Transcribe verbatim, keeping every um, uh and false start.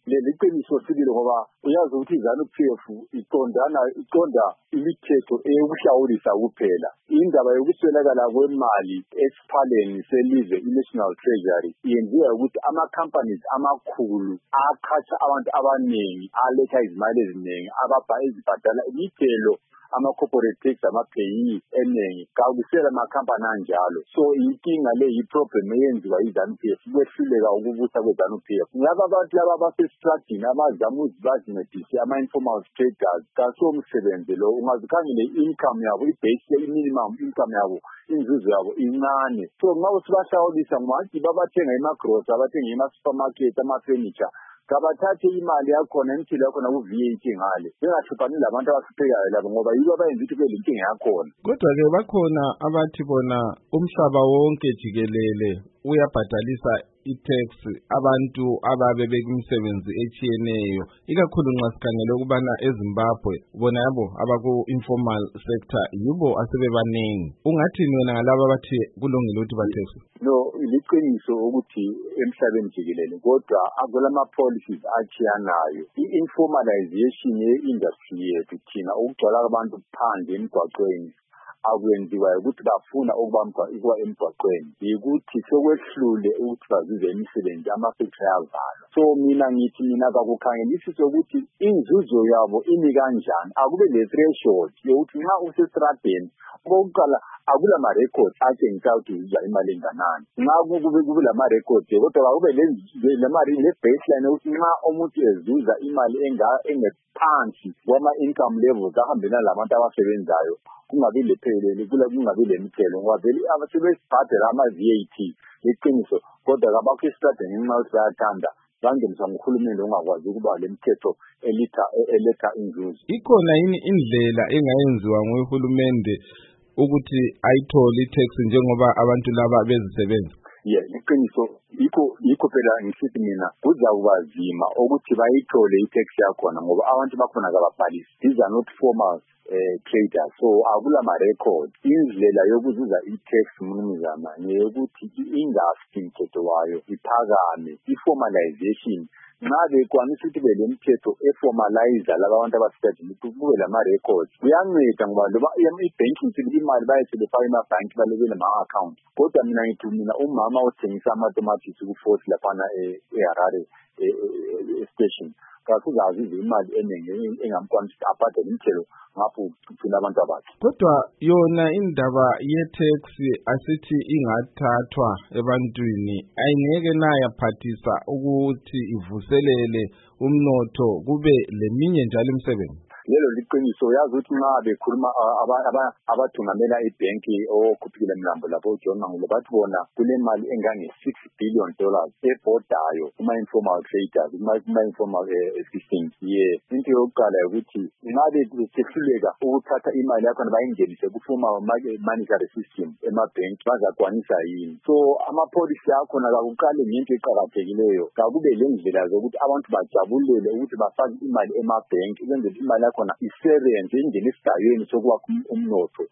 Liqiniso sibili ngoba uyazi ukuthi iZANU-P F iqondana iqonda imithetho eyokuhlawulisa kuphela. Indaba yokuswelakala kwemali esiphaleni selizwe i-National Treasury yenziwa ukuthi ama-companies amakhulu aqhatsha abantu abaningi aletha izimali eziningi ababhadala imithelo ama-corporate tax ama-payee eningi kakusela amakhampani anjalo. So inkinga le yi-problem eyenziwa yi-ZANU-P F kwehluleka ukubusa kwe-ZANU-P F. Ngaba abantu laba abasestradini abazama ukuzibazincedise ama-informal traders kasomsebenzi lo ungazikhangele i-income yabo i-base i-minimum income yabo inzuzo yabo incane. So ngabe sibahlawulisa ngathi babathenga ema-grocery abathenga ema-supermarket ama-furniture kabathathe imali yakhona imithilo yakhona ku-V A T ngale bengahlupani labantu abahluphekayo labo ngoba yibo abayenza ukuthi kube lenkinga yakhona. Kodwa-ke bakhona abathi bona umhlaba wonke jikelele uyabhadalisa i-tax abantu ababe bekumsebenzi etshiyeneyo, ikakhulu nxa sikhangele ukubana eZimbabwe bona yabo abaku-informal sector yibo asebebanengi. Ungathini wena ngalabo abathi kulungile ukuthi bathexwe? No, liqiniso ukuthi emhlabeni jikelele kodwa akulama-policies achiyanayo. I-informalization ye-industry yethu thina ukugcwala abantu phandle emgwaqweni akwenziwa ukuthi bafuna ukuba emgwaqweni yikuthi sekwehlule ukuthi bazuze imisebenzi ama-factory avalwa. So mina ngithi mina kakukhangelisiswe ukuthi inzuzo yabo imi kanjani, akube le-threshold yokuthi nxa usestradeni okokuqala akula ma-records atshengisa ukuthi uzuza imali enganani. Nxa kube kube lama-records kodwa akube le-baseline yokuthi nxa umuntu ezuza imali engephansi kwama-income levels ahambelana labantu abasebenzayo kungabi lephelele kula kungabi lemithelo ngoba vele abasebesibhadela ama-V A T iqiniso kodwa kabakho estradeni ngenxa yokuthi bayathanda bangeniswa nguhulumende ongakwazi ukuba lemithetho elitha eletha inzuzo. Ikhona yini indlela engayenziwa nguhulumende ukuthi ayithole i-tax njengoba abantu laba bezisebenza? Yeah, iqiniso yikho yikho phela ngisithi mina kuzakuba nzima ukuthi bayithole i-tax yakhona ngoba abantu bakhona kababhalisi. These are not formal uh, traders, so akula ma-record. Indlela yokuzuza i-tax mnumzana ngeyokuthi i-industry mthetho wayo iphakame, i-formalization nxa bekwanisa ukuthi be lemithetho eformalizer laba abantu abasitadini kube lama-records kuyanceda ngoba loba i-banking imali bayethelefa emabhanki balekele ama-account. Kodwa mina ngithi mina umama othengisa amatomatisi ku-Fort laphana eHarare station kasuzazi imali eningi engamkwanisa ukuthi abhadale imithelo ngapho kuthina abantu abakhe. Kodwa yona indaba ye-tax asithi ingathathwa ebantwini ayingeke nayaphathisa ukuthi ivuselele umnotho kube leminye njalo imisebenzi. Lelo liqiniso yazi ukuthi nxa bekhuluma abathungamela ibhenki okhuphile mlambo lapho uJohn Mangule bathi bona kulemali engange six billion dollars ebhodayo kuma-informal traders kuma-informal systems. Yeah, into yokuqala ukuthi nxa besehluleka ukuthatha imali yakhona bayingenise ku-formal monetary system emabhenki bazakwanisa yini? So amapolisi akhona kakuqale ngento eqakathekileyo kakube lendlela zokuthi abantu bajabulele ukuthi bafake imali emabhenki ukwenzela imali khona isebenze ingene esigayweni sokwakha umnotho